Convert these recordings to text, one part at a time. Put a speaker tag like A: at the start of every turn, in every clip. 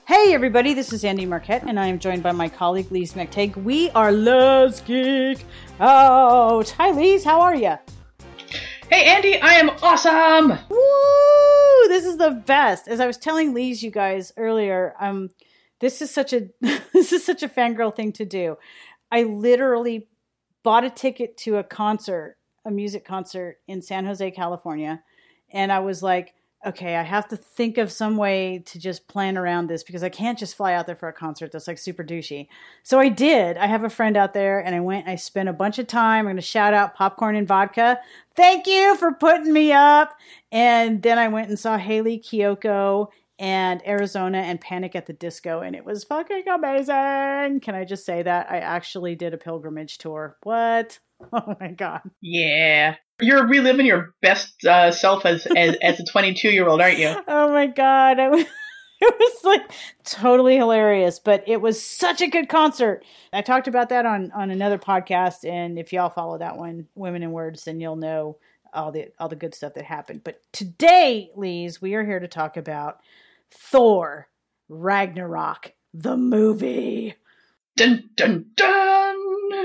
A: Hey everybody, this is Andy Marquette, and I am joined by my colleague Lise McTagg. We are Let's Geek Out. Hi Lise, how are you?
B: Hey Andy, I am awesome!
A: Woo! This is the best. As I was telling Lise, you guys earlier, this is such a fangirl thing to do. I literally bought a ticket to a music concert in San Jose, California, and I was like, okay, I have to think of some way to just plan around this because I can't just fly out there for a concert that's like super douchey. So I did. I have a friend out there and I spent a bunch of time. I'm going to shout out Popcorn and Vodka. Thank you for putting me up. And then I went and saw Haley Kiyoko and Arizona and Panic at the Disco, and it was fucking amazing. Can I just say that? I actually did a pilgrimage tour. What? Oh my God.
B: Yeah. You're reliving your best self as a 22-year-old, aren't you?
A: Oh my God. It was like totally hilarious, but it was such a good concert. I talked about that on another podcast, and if y'all follow that one, Women in Words, then you'll know all the good stuff that happened. But today, Lise, we are here to talk about Thor Ragnarok, the movie.
B: Dun, dun, dun!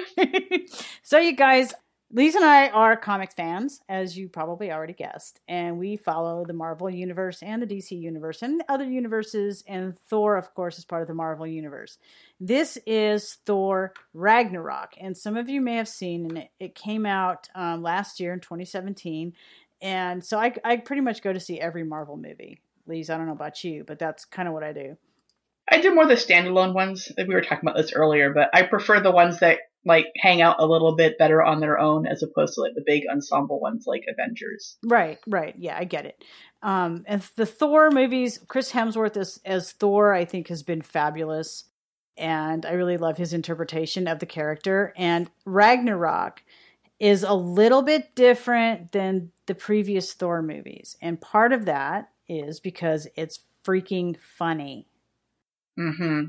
A: So you guys, Lise and I are comic fans, as you probably already guessed, and we follow the Marvel Universe and the DC Universe and other universes, and Thor, of course, is part of the Marvel Universe. This is Thor Ragnarok, and some of you may have seen, and it came out last year in 2017, and so I pretty much go to see every Marvel movie. Lise, I don't know about you, but that's kind of what I do.
B: I do more the standalone ones. We were talking about this earlier, but I prefer the ones that like hang out a little bit better on their own as opposed to like the big ensemble ones like Avengers.
A: Right. Yeah, I get it. And the Thor movies, Chris Hemsworth as Thor, I think has been fabulous. And I really love his interpretation of the character. And Ragnarok is a little bit different than the previous Thor movies. And part of that is because it's freaking funny.
B: Mm-hmm.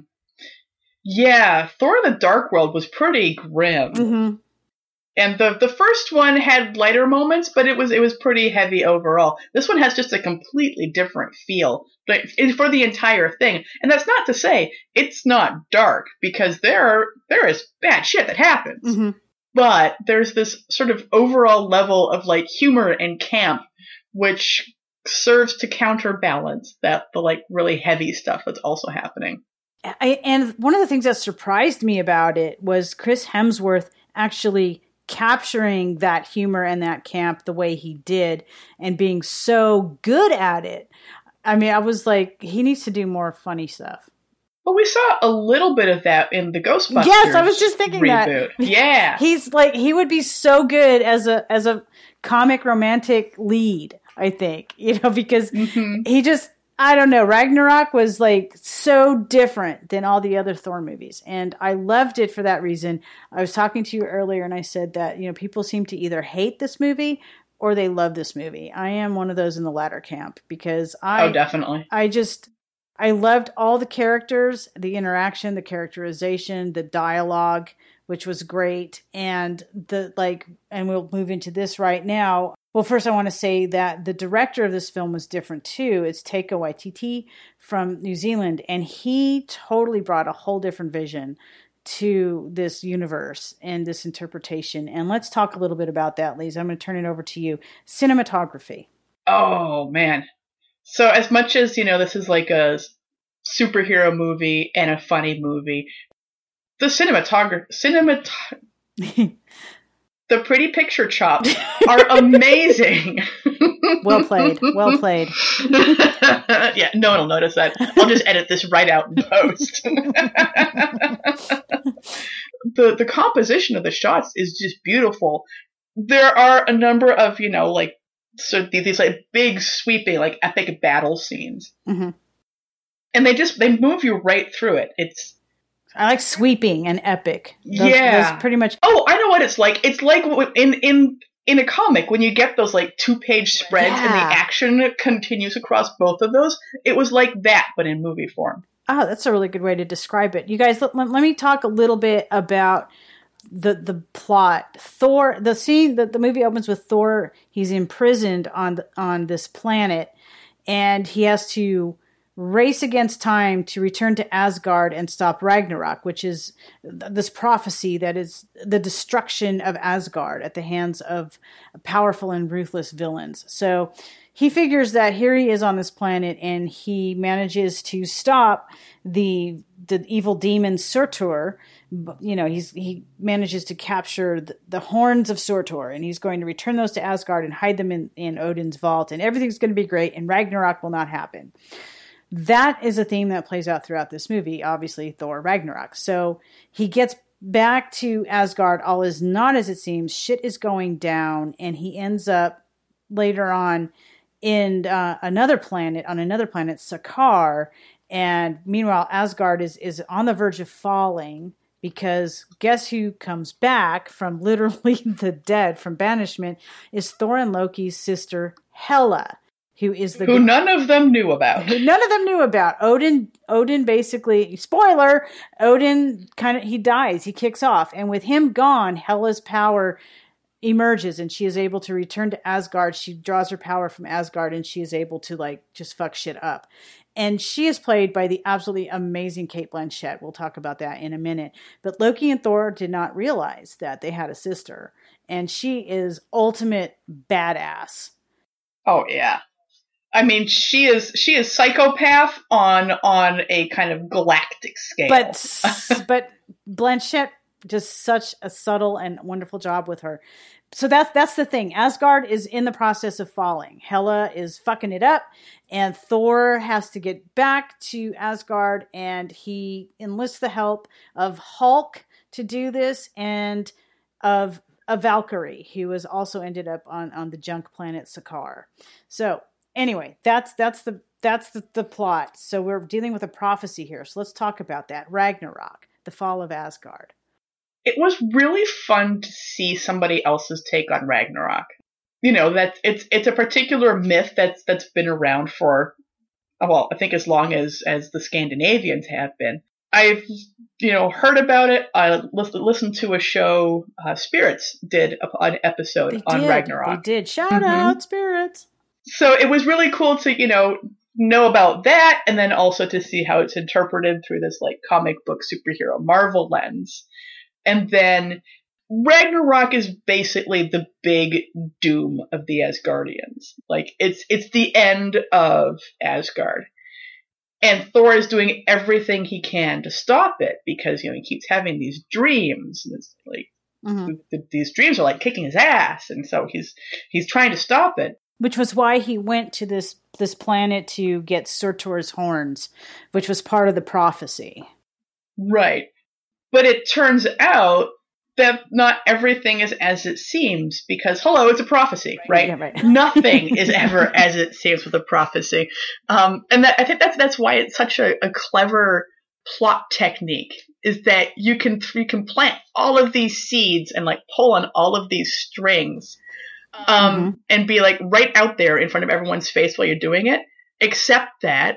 B: Yeah, Thor the Dark World was pretty grim.
A: Mm-hmm.
B: And the first one had lighter moments, but it was pretty heavy overall. This one has just a completely different feel, but for the entire thing. And that's not to say it's not dark, because there is bad shit that happens.
A: Mm-hmm.
B: But there's this sort of overall level of like humor and camp, which serves to counterbalance the like really heavy stuff that's also happening.
A: And one of the things that surprised me about it was Chris Hemsworth actually capturing that humor and that camp the way he did and being so good at it. I mean, I was like, he needs to do more funny stuff.
B: Well, we saw a little bit of that in the Ghostbusters.
A: Yes, I was just thinking
B: reboot.
A: That.
B: Yeah.
A: He's like, he would be so good as a comic romantic lead, I think, because he just, I don't know. Ragnarok was like so different than all the other Thor movies. And I loved it for that reason. I was talking to you earlier and I said that, people seem to either hate this movie or they love this movie. I am one of those in the latter camp because
B: definitely.
A: I loved all the characters, the interaction, the characterization, the dialogue, which was great. And and we'll move into this right now. Well, first I want to say that the director of this film was different too. It's Taika Waititi from New Zealand, and he totally brought a whole different vision to this universe and this interpretation. And let's talk a little bit about that, Lise. I'm going to turn it over to you. Cinematography.
B: Oh, man. So as much as, this is like a superhero movie and a funny movie, the the pretty picture chops are amazing.
A: Well played.
B: Yeah, no one will notice that. I'll just edit this right out in post. The composition of the shots is just beautiful. There are a number of, so these like big sweeping, like epic battle scenes. Mm-hmm. And they move you right through it.
A: I like sweeping and epic.
B: Those
A: pretty much.
B: Oh, I know what it's like. It's like in a comic when you get those like 2-page spreads and the action continues across both of those. It was like that, but in movie form.
A: Oh, that's a really good way to describe it. You guys, let me talk a little bit about the plot. Thor, the scene that the movie opens with Thor, he's imprisoned on this planet, and he has to race against time to return to Asgard and stop Ragnarok, which is this prophecy that is the destruction of Asgard at the hands of powerful and ruthless villains. So he figures that here he is on this planet, and he manages to stop the evil demon Surtur. You know, he manages to capture the horns of Surtur, and he's going to return those to Asgard and hide them in Odin's vault, and everything's going to be great, and Ragnarok will not happen. That is a theme that plays out throughout this movie, obviously, Thor Ragnarok. So he gets back to Asgard. All is not as it seems. Shit is going down, and he ends up later on in another planet, Sakaar. And meanwhile, Asgard is on the verge of falling, because guess who comes back from literally the dead, from banishment, is Thor and Loki's sister, Hela. Who
B: none of them knew about.
A: Odin basically, spoiler, Odin he dies, he kicks off. And with him gone, Hela's power emerges, and she is able to return to Asgard. She draws her power from Asgard, and she is able to just fuck shit up. And she is played by the absolutely amazing Cate Blanchett. We'll talk about that in a minute. But Loki and Thor did not realize that they had a sister, and she is ultimate badass.
B: Oh yeah. I mean, she is psychopath on a kind of galactic scale.
A: But Blanchett does such a subtle and wonderful job with her. So that's the thing. Asgard is in the process of falling. Hela is fucking it up, and Thor has to get back to Asgard, and he enlists the help of Hulk to do this, and of a Valkyrie, who has also ended up on the junk planet Sakaar. So anyway, that's the plot. So we're dealing with a prophecy here. So let's talk about that. Ragnarok, the fall of Asgard.
B: It was really fun to see somebody else's take on Ragnarok. You know, that it's a particular myth that's been around for, well, I think as long as the Scandinavians have been. I've, heard about it. I listened to a show, Spirits did an episode on Ragnarok.
A: They did. Shout out, Spirits.
B: So it was really cool to, know about that, and then also to see how it's interpreted through this comic book superhero Marvel lens. And then Ragnarok is basically the big doom of the Asgardians. It's the end of Asgard. And Thor is doing everything he can to stop it, because, he keeps having these dreams, and it's these dreams are kicking his ass. And so he's trying to stop it.
A: Which was why he went to this planet to get Surtur's horns, which was part of the prophecy.
B: Right. But it turns out that not everything is as it seems, because, hello, it's a prophecy, right?
A: Yeah, right.
B: Nothing is ever as it seems with a prophecy. And I think that's why it's such a clever plot technique, is that you can plant all of these seeds and pull on all of these strings. And be right out there in front of everyone's face while you're doing it, except that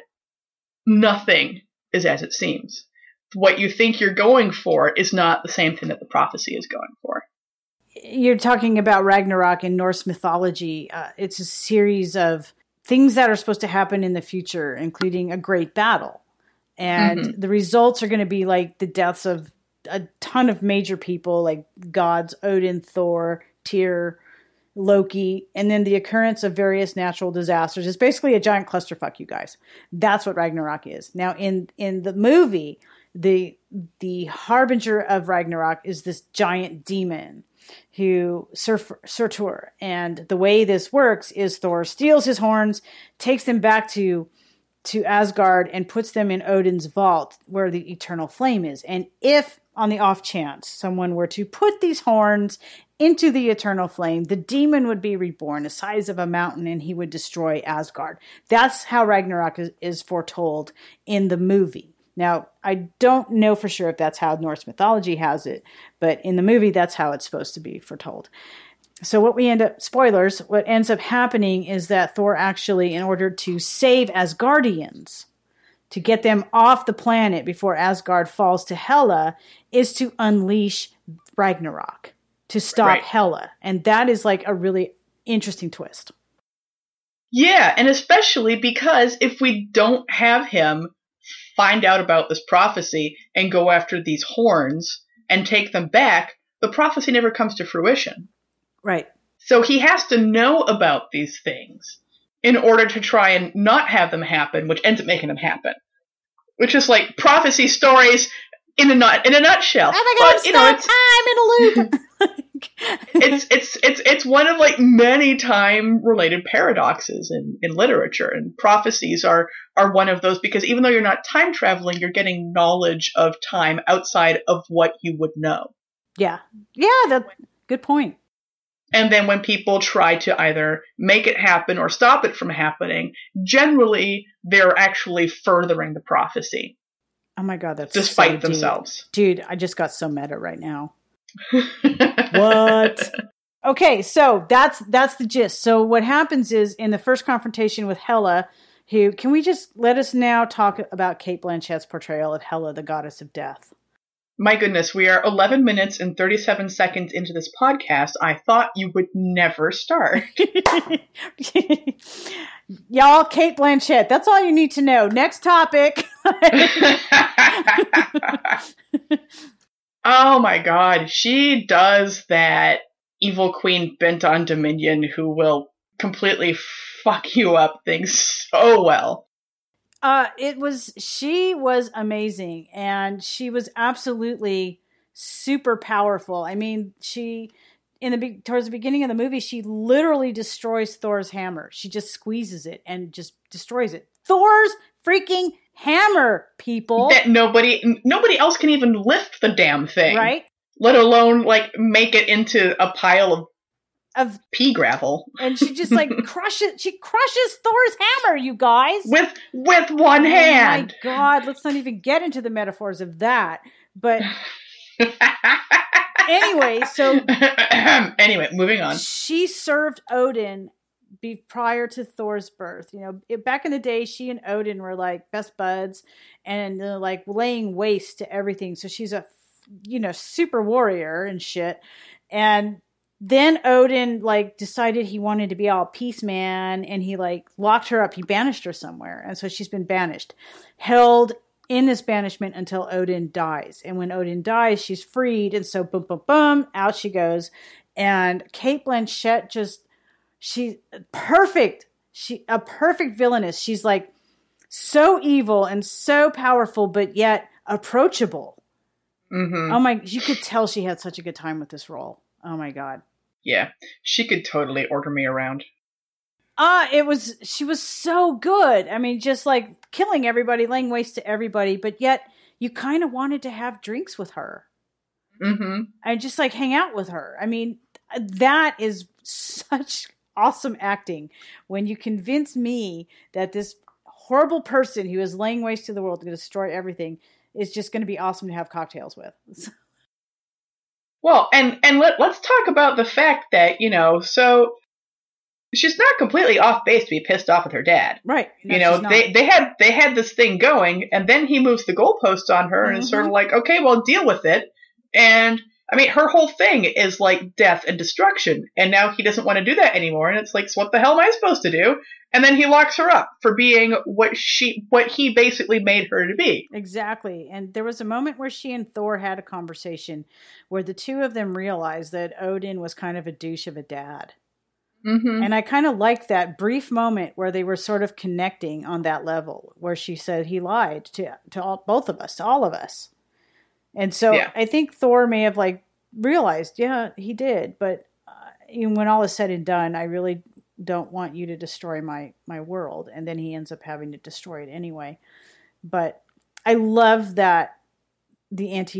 B: nothing is as it seems. What you think you're going for is not the same thing that the prophecy is going for.
A: You're talking about Ragnarok in Norse mythology. It's a series of things that are supposed to happen in the future, including a great battle. And the results are going to be the deaths of a ton of major people, like gods, Odin, Thor, Tyr, Loki, and then the occurrence of various natural disasters. It's basically a giant clusterfuck, you guys. That's what Ragnarok is. Now, in the movie, the harbinger of Ragnarok is this giant demon who Surtur. And the way this works is Thor steals his horns, takes them back to Asgard, and puts them in Odin's vault, where the eternal flame is. And if, on the off chance, someone were to put these horns into the eternal flame, the demon would be reborn, the size of a mountain, and he would destroy Asgard. That's how Ragnarok is foretold in the movie. Now, I don't know for sure if that's how Norse mythology has it, but in the movie, that's how it's supposed to be foretold. So what ends up happening is that Thor actually, in order to save Asgardians, to get them off the planet before Asgard falls to Hela, is to unleash Ragnarok, to stop Hela. And that is a really interesting twist.
B: Yeah, and especially because if we don't have him find out about this prophecy and go after these horns and take them back, the prophecy never comes to fruition.
A: Right.
B: So he has to know about these things in order to try and not have them happen, which ends up making them happen. Which is like prophecy stories in a nutshell.
A: Oh my God, I'm in a loop.
B: It's one of like many time related paradoxes in literature, and prophecies are one of those, because even though you're not time traveling, you're getting knowledge of time outside of what you would know.
A: Yeah, that's good point.
B: And then when people try to either make it happen or stop it from happening, generally they're actually furthering the prophecy.
A: Oh my God, that's
B: despite
A: so
B: themselves.
A: Dude, I just got so meta right now. What? Okay, so that's the gist. So what happens is, in the first confrontation with Hela, can we just let us now talk about Cate Blanchett's portrayal of Hela, the goddess of death?
B: My goodness, we are 11 minutes and 37 seconds into this podcast. I thought you would never start.
A: Y'all, Cate Blanchett. That's all you need to know. Next topic.
B: Oh my God. She does that evil queen bent on dominion who will completely fuck you up things so well.
A: She was amazing, and she was absolutely super powerful. I mean, towards the beginning of the movie, she literally destroys Thor's hammer. She just squeezes it and just destroys it. Thor's freaking hammer, people.
B: That nobody else can even lift the damn thing.
A: Right?
B: Let alone like make it into a pile of pea gravel.
A: And she just like crushes Thor's hammer, you guys.
B: With one hand.
A: Oh my God, let's not even get into the metaphors of that. But anyway, moving on. She served Odin prior to Thor's birth. You know, back in the day, she and Odin were like best buds and like laying waste to everything. So she's a, super warrior and shit. And then Odin like decided he wanted to be all peace man, and he like locked her up. He banished her somewhere. And so she's been banished, held in this banishment until Odin dies. And when Odin dies, she's freed. And so boom, boom, boom, out she goes. And Cate Blanchett she's perfect. A perfect villainess. She's like so evil and so powerful, but yet approachable. Mm-hmm. You could tell she had such a good time with this role. Oh my God.
B: Yeah, she could totally order me around.
A: She was so good. I mean, just like killing everybody, laying waste to everybody, but yet you kind of wanted to have drinks with her. Mm-hmm. And just like hang out with her. I mean, that is such awesome acting when you convince me that this horrible person who is laying waste to the world to destroy everything is just going to be awesome to have cocktails with.
B: Well, and let's talk about the fact that, so she's not completely off base to be pissed off with her dad.
A: Right.
B: No, they had this thing going, and then he moves the goalpost on her, and it's sort of like, okay, well, deal with it. And I mean, her whole thing is like death and destruction, and now he doesn't want to do that anymore. And it's like, so what the hell am I supposed to do? And then he locks her up for being what he basically made her to be.
A: Exactly. And there was a moment where she and Thor had a conversation where the two of them realized that Odin was kind of a douche of a dad. Mm-hmm. And I kind of liked that brief moment where they were sort of connecting on that level, where she said he lied to both of us, to all of us. And so yeah. I think Thor may have like realized, yeah, he did. But when all is said and done, I really don't want you to destroy my world. And then he ends up having to destroy it anyway. But I love that it's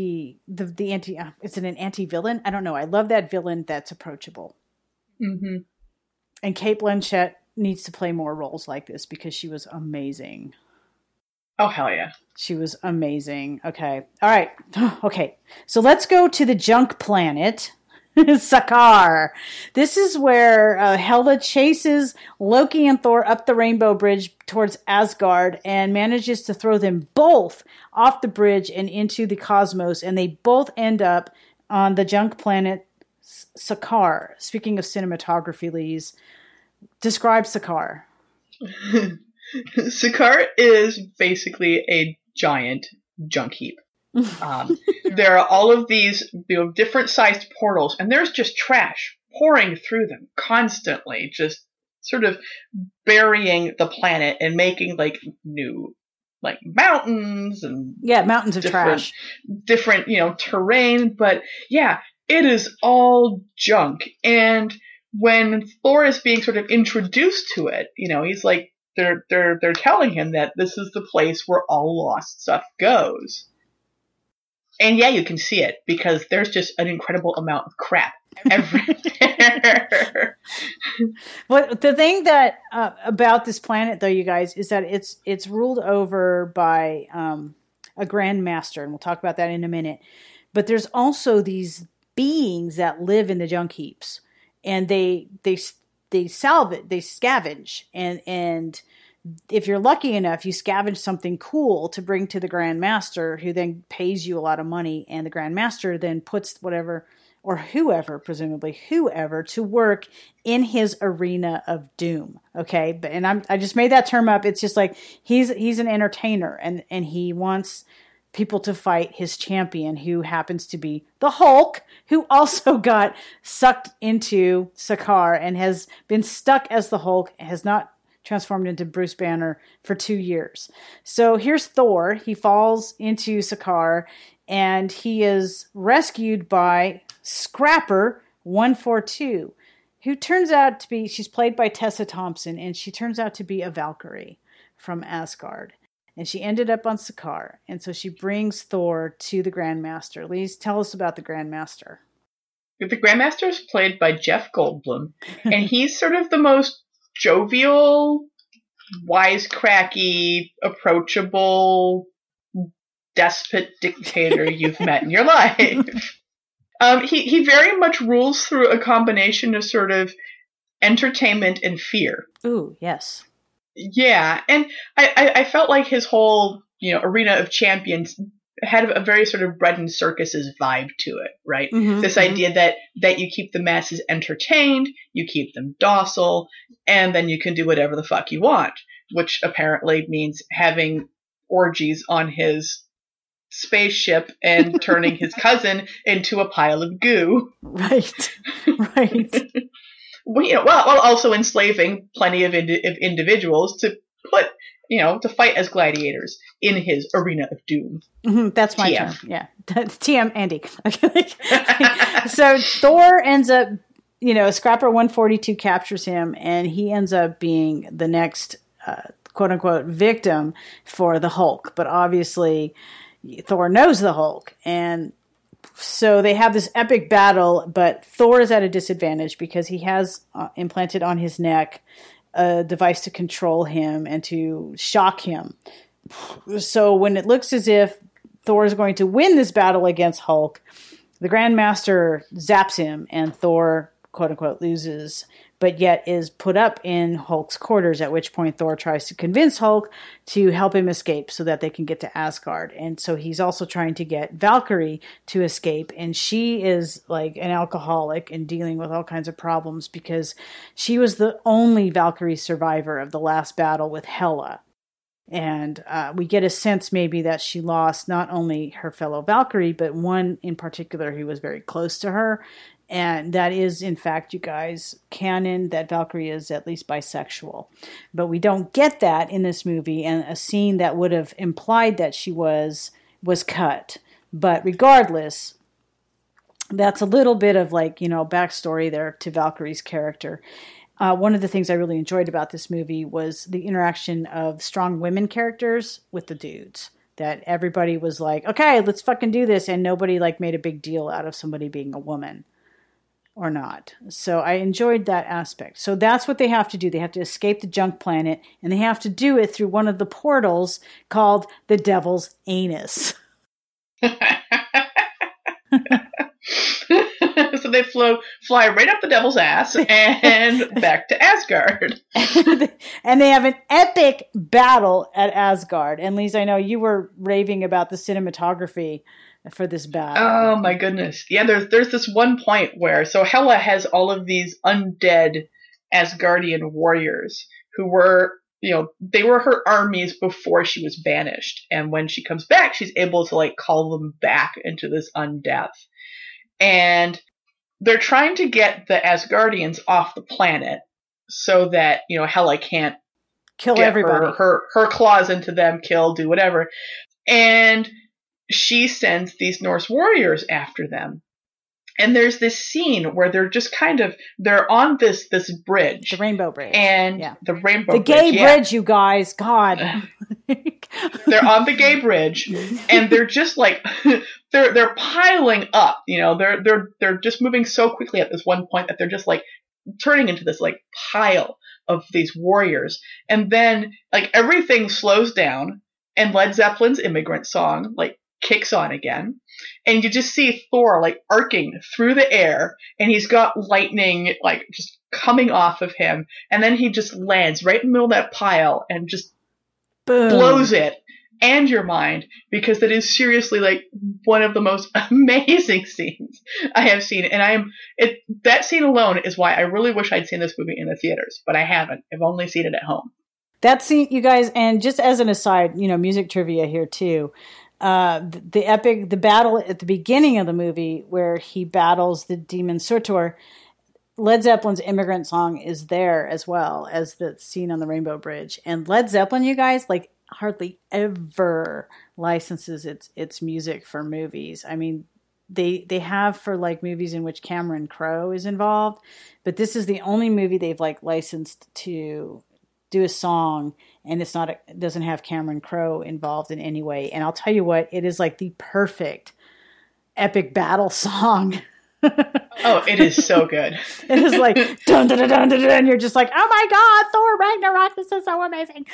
A: an anti-villain. I don't know. I love that villain that's approachable. Mm-hmm. And Cate Blanchett needs to play more roles like this because she was amazing.
B: Oh, hell yeah.
A: She was amazing. Okay. All right. Okay. So let's go to the junk planet, Sakaar. This is where Hela chases Loki and Thor up the Rainbow Bridge towards Asgard and manages to throw them both off the bridge and into the cosmos. And they both end up on the junk planet Sakaar. Speaking of cinematography, Lise, describe Sakaar.
B: Sakaar is basically a giant junk heap. There are all of these different sized portals, and there's just trash pouring through them constantly, just sort of burying the planet and making like new like mountains and
A: mountains of trash,
B: different terrain. But yeah, it is all junk. And when Thor is being sort of introduced to it, he's like they're telling him that this is the place where all lost stuff goes. And yeah, you can see it because there's just an incredible amount of crap everywhere.
A: Well, the thing that about this planet, though, you guys, is that it's ruled over by a Grand Master, and we'll talk about that in a minute. But there's also these beings that live in the junk heaps, and they scavenge, and if you're lucky enough, you scavenge something cool to bring to the Grand Master, who then pays you a lot of money, and the Grand Master then puts whatever, or presumably whoever, to work in his arena of doom. Okay, and I just made that term up. It's just like he's an entertainer, and he wants people to fight his champion, who happens to be the Hulk, who also got sucked into Sakaar and has been stuck as the Hulk, has not transformed into Bruce Banner for 2 years. So here's Thor. He falls into Sakaar, and he is rescued by Scrapper 142, who turns out to be, she's played by Tessa Thompson, and she turns out to be a Valkyrie from Asgard. And she ended up on Sakaar, and so she brings Thor to the Grandmaster. Lise, tell us about the Grandmaster.
B: The Grandmaster is played by Jeff Goldblum, and he's sort of the most jovial, wisecracky, approachable, despot dictator you've met in your life. He very much rules through a combination of sort of entertainment and fear.
A: Ooh, yes.
B: Yeah, and I felt like his whole, Arena of Champions had a very sort of bread and circuses vibe to it, right?
A: Mm-hmm,
B: this idea that you keep the masses entertained, you keep them docile, and then you can do whatever the fuck you want, which apparently means having orgies on his spaceship and turning his cousin into a pile of goo.
A: Right.
B: While also enslaving plenty of individuals to put, to fight as gladiators in his arena of doom.
A: Mm-hmm, that's my term. Yeah. TM Andy. So Thor ends up, Scrapper 142 captures him, and he ends up being the next, quote unquote, victim for the Hulk. But obviously Thor knows the Hulk, and so they have this epic battle, but Thor is at a disadvantage because he has implanted on his neck a device to control him and to shock him. So when it looks as if Thor is going to win this battle against Hulk, the Grandmaster zaps him, and Thor, quote unquote, loses, but yet is put up in Hulk's quarters, at which point Thor tries to convince Hulk to help him escape so that they can get to Asgard. And so he's also trying to get Valkyrie to escape, and she is like an alcoholic and dealing with all kinds of problems because she was the only Valkyrie survivor of the last battle with Hela. And we get a sense maybe that she lost not only her fellow Valkyrie, but one in particular who was very close to her. And that is, in fact, you guys, canon that Valkyrie is at least bisexual. But we don't get that in this movie, and a scene that would have implied that she was cut. But regardless, that's a little bit of backstory there to Valkyrie's character. One of the things I really enjoyed about this movie was the interaction of strong women characters with the dudes. That everybody was like, okay, let's fucking do this. And nobody made a big deal out of somebody being a woman. Or not. So I enjoyed that aspect. So that's what they have to do. They have to escape the junk planet, and they have to do it through one of the portals called the Devil's Anus.
B: So they fly right up the devil's ass and back to Asgard.
A: And they have an epic battle at Asgard. And Lise, I know you were raving about the cinematography for this battle.
B: Oh my goodness. Yeah, there's this one point where, so Hela has all of these undead Asgardian warriors who were they were her armies before she was banished. And when she comes back, she's able to like call them back into this undeath. And they're trying to get the Asgardians off the planet so that, Hela can't
A: kill
B: get
A: everybody.
B: Her claws into them, kill, do whatever. And she sends these Norse warriors after them. And there's this scene where they're on this bridge.
A: The Rainbow Bridge.
B: And the Rainbow Bridge.
A: The gay bridge, you guys. God.
B: They're on the gay bridge and they're just like, they're piling up, they're just moving so quickly at this one point that they're just like turning into this like pile of these warriors. And then like everything slows down and Led Zeppelin's Immigrant Song like kicks on again. And you just see Thor like arcing through the air and he's got lightning like just coming off of him. And then he just lands right in the middle of that pile and just
A: boom.
B: Blows it and your mind, because that is seriously like one of the most amazing scenes I have seen. And that scene alone is why I really wish I'd seen this movie in the theaters, but I haven't. I've only seen it at home.
A: That scene, you guys, and just as an aside, music trivia here too. The battle at the beginning of the movie where he battles the demon Surtur, Led Zeppelin's Immigrant Song is there as well as the scene on the Rainbow Bridge. And Led Zeppelin, you guys, like hardly ever licenses its music for movies. I mean, they have for like movies in which Cameron Crowe is involved, but this is the only movie they've like licensed to do a song, and it doesn't have Cameron Crowe involved in any way. And I'll tell you what, it is like the perfect epic battle song.
B: Oh, it is so good.
A: It is like dun dun dun dun dun, and you're just like, oh my god, Thor Ragnarok! This is so amazing.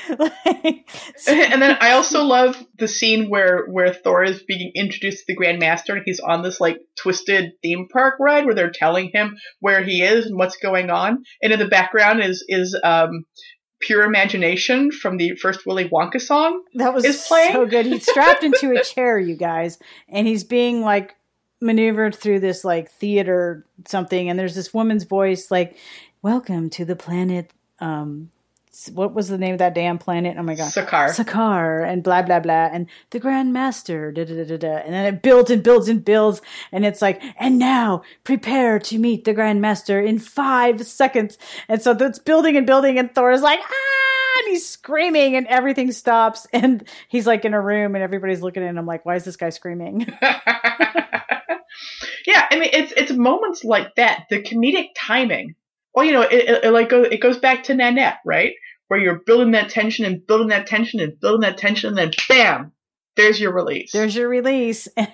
B: And then I also love the scene where Thor is being introduced to the Grand Master, and he's on this like twisted theme park ride where they're telling him where he is and what's going on, and in the background is Pure Imagination from the first Willy Wonka song.
A: That was
B: is playing.
A: So good. He's strapped into a chair, you guys, and he's being like maneuvered through this like theater something, and there's this woman's voice like, welcome to the planet, what was the name of that damn planet? Oh my god, Sakaar, and blah blah blah, and the Grand Master, da da da da, and then it builds and builds and builds, and it's like, and now prepare to meet the Grand Master in 5 seconds, and so it's building and building, and Thor is like, ah, and he's screaming, and everything stops, and he's like in a room, and everybody's looking at him. I'm like, why is this guy screaming?
B: Yeah, I mean, it's moments like that, the comedic timing. Well, it goes back to Nanette, right? Where you're building that tension and building that tension and building that tension, and then bam, there's your release.
A: There's your release. And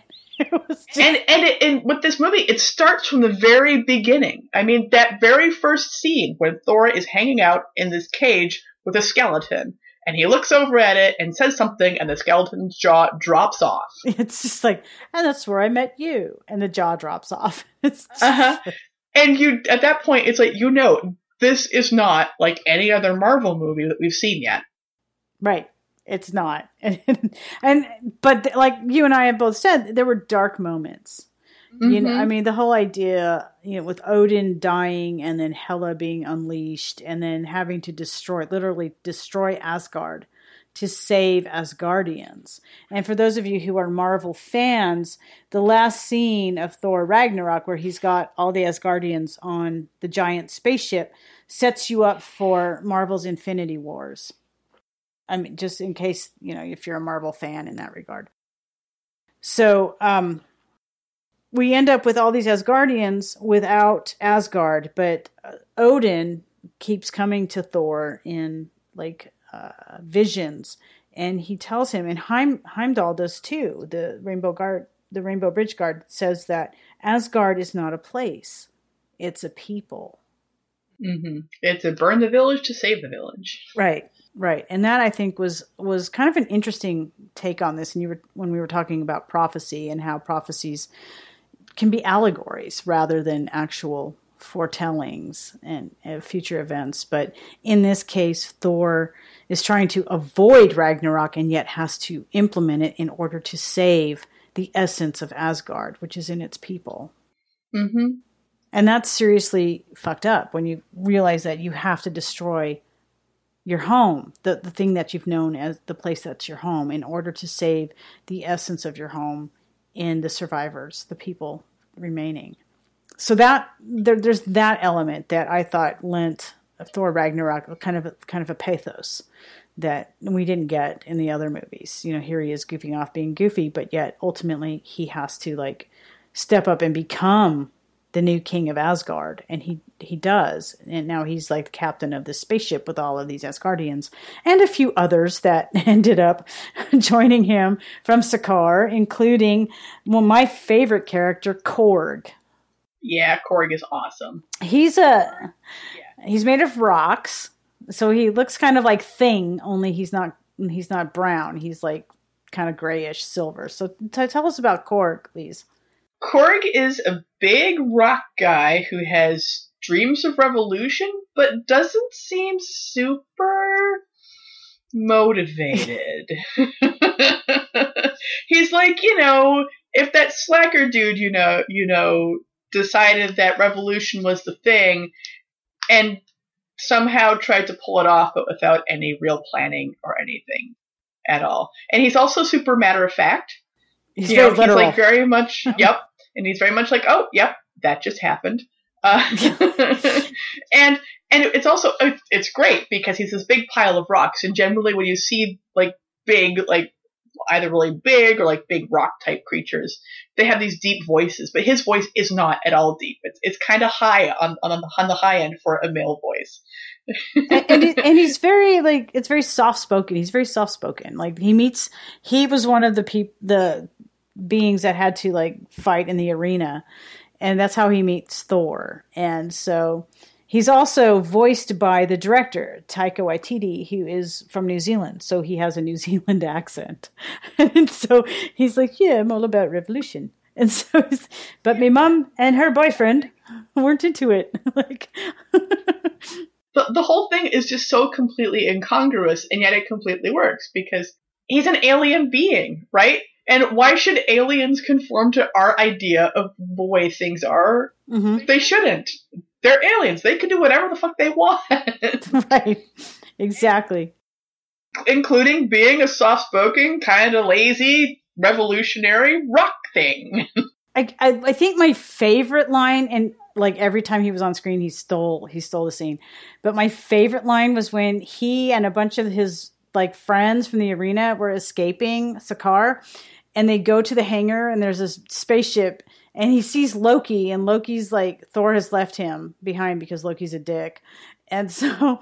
B: with this movie, it starts from the very beginning. I mean, that very first scene when Thor is hanging out in this cage with a skeleton, and he looks over at it and says something, and the skeleton's jaw drops off.
A: It's just like, and that's where I met you, and the jaw drops off. It's just
B: And at that point, it's like, this is not like any other Marvel movie that we've seen yet.
A: Right. It's not. But like you and I have both said, there were dark moments. Mm-hmm. I mean, the whole idea, with Odin dying and then Hela being unleashed and then having to literally destroy Asgard to save Asgardians. And for those of you who are Marvel fans, the last scene of Thor Ragnarok, where he's got all the Asgardians on the giant spaceship, sets you up for Marvel's Infinity Wars. I mean, just in case, if you're a Marvel fan in that regard. So, we end up with all these Asgardians without Asgard, but Odin keeps coming to Thor in visions, and he tells him, and Heimdall does too. The Rainbow Bridge Guard says that Asgard is not a place; it's a people.
B: Mm-hmm. It's a burn the village to save the village.
A: Right. And that, I think, was kind of an interesting take on this. And when we were talking about prophecy and how prophecies can be allegories rather than actual foretellings and future events. But in this case, Thor is trying to avoid Ragnarok and yet has to implement it in order to save the essence of Asgard, which is in its people.
B: Mm-hmm.
A: And that's seriously fucked up when you realize that you have to destroy your home, the thing that you've known as the place that's your home, in order to save the essence of your home in the survivors, the people remaining. So that there's that element that I thought lent Thor Ragnarok kind of a pathos that we didn't get in the other movies. You know, here he is goofing off, being goofy, but yet ultimately he has to like step up and become the new king of Asgard, and he does, and now he's like the captain of this spaceship with all of these Asgardians and a few others that ended up joining him from Sakaar, including my favorite character, Korg.
B: Yeah, Korg is awesome.
A: He's made of rocks, so he looks kind of like Thing, only he's not brown. He's like kind of grayish silver. So tell us about Korg, please.
B: Korg is a big rock guy who has dreams of revolution, but doesn't seem super motivated. He's like, if that slacker dude, decided that revolution was the thing and somehow tried to pull it off, but without any real planning or anything at all. And he's also super matter of fact. He's like very much, yep. And he's very much like, oh, yep, that just happened. And it's also, it's great because he's this big pile of rocks. And generally when you see like big, like either really big or like big rock type creatures, they have these deep voices, but his voice is not at all deep. It's kind of high on the high end for a male voice.
A: and he's very like, it's very soft spoken. He's very soft spoken. Like he was one of the beings that had to like fight in the arena, and that's how he meets Thor. And so he's also voiced by the director Taika Waititi, who is from New Zealand, so he has a New Zealand accent. And so he's like, yeah, I'm all about revolution. And so but my mom and her boyfriend weren't into it. Like
B: the whole thing is just so completely incongruous, and yet it completely works because he's an alien being, right? And why should aliens conform to our idea of the way things are? Mm-hmm. They shouldn't. They're aliens. They can do whatever the fuck they want.
A: Right. Exactly.
B: Including being a soft-spoken, kind of lazy, revolutionary rock thing.
A: I think my favorite line, and like every time he was on screen, he stole the scene. But my favorite line was when he and a bunch of his like friends from the arena were escaping Sakaar. And they go to the hangar, and there's this spaceship, and he sees Loki, and Loki's like, Thor has left him behind because Loki's a dick. And so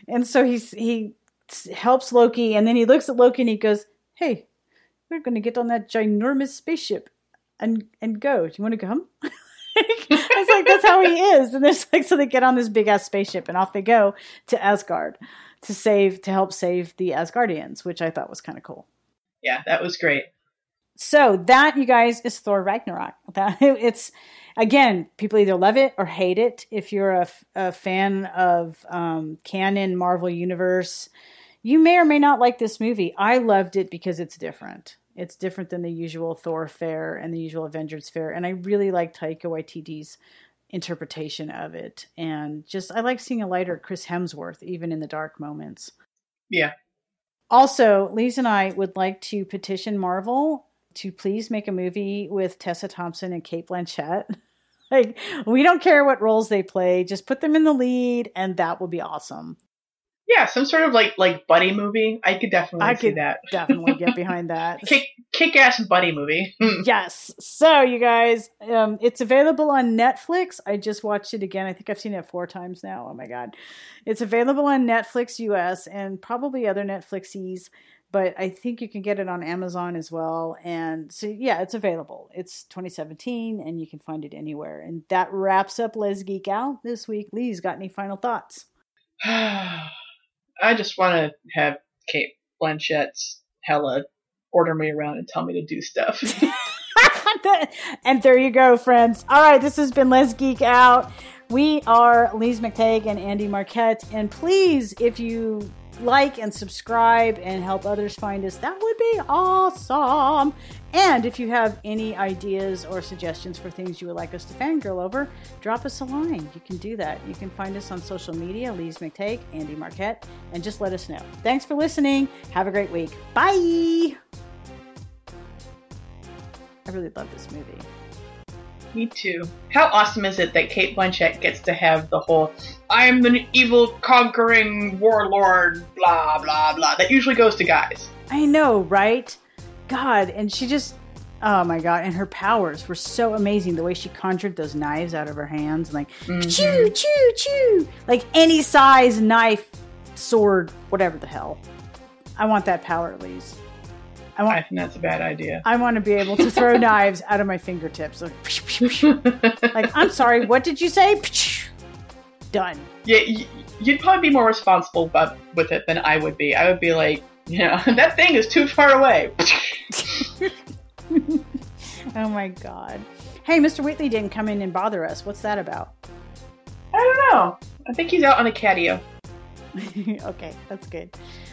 A: he helps Loki, and then he looks at Loki and he goes, hey, we're going to get on that ginormous spaceship and go. Do you want to come? It's like, that's how he is. And there's like, so they get on this big ass spaceship and off they go to Asgard to help save the Asgardians, which I thought was kind of cool.
B: Yeah, that was great.
A: So that, you guys, is Thor Ragnarok. It's, again, people either love it or hate it. If you're a fan of canon Marvel Universe, you may or may not like this movie. I loved it because it's different. It's different than the usual Thor fare and the usual Avengers fare. And I really like Taika Waititi's interpretation of it. And just, I like seeing a lighter Chris Hemsworth, even in the dark moments.
B: Yeah.
A: Also, Lise and I would like to petition Marvel to please make a movie with Tessa Thompson and Cate Blanchett. Like, we don't care what roles they play, just put them in the lead, and that will be awesome.
B: Yeah, some sort of like buddy movie. I could definitely see that.
A: Definitely get behind that.
B: Kick-ass buddy movie.
A: Yes. So, you guys, it's available on Netflix. I just watched it again. I think I've seen it 4 times now. Oh my God. It's available on Netflix US and probably other Netflixies, but I think you can get it on Amazon as well. And so, yeah, it's available. It's 2017 and you can find it anywhere. And that wraps up Let's Geek Out this week. Lee's got any final thoughts?
B: I just want to have Cate Blanchett's Hela order me around and tell me to do stuff.
A: And there you go, friends. All right, this has been Let's Geek Out. We are Lise McTagg and Andy Marquette. And please, if you like and subscribe and help others find us, that would be awesome. And if you have any ideas or suggestions for things you would like us to fangirl over, drop us a line. You can do that. You can find us on social media, Lise McTake, Andy Marquette, and just let us know. Thanks for listening. Have a great week. Bye. I really love this movie.
B: Me too. How awesome is it that Cate Blanchett gets to have the whole "I'm the evil conquering warlord" blah blah blah that usually goes to guys.
A: I know, right? God, and she just, oh my God, and her powers were so amazing. The way she conjured those knives out of her hands, and like, choo, choo, choo. Like any size knife, sword, whatever the hell. I want that power, Lise.
B: I think that's a bad idea.
A: I want to be able to throw knives out of my fingertips. Like, I'm sorry, what did you say? Done.
B: Yeah, you'd probably be more responsible with it than I would be. I would be like, that thing is too far away.
A: Oh my God. Hey, Mr. Wheatley didn't come in and bother us. What's that about?
B: I don't know. I think he's out on a catio.
A: Okay, that's good.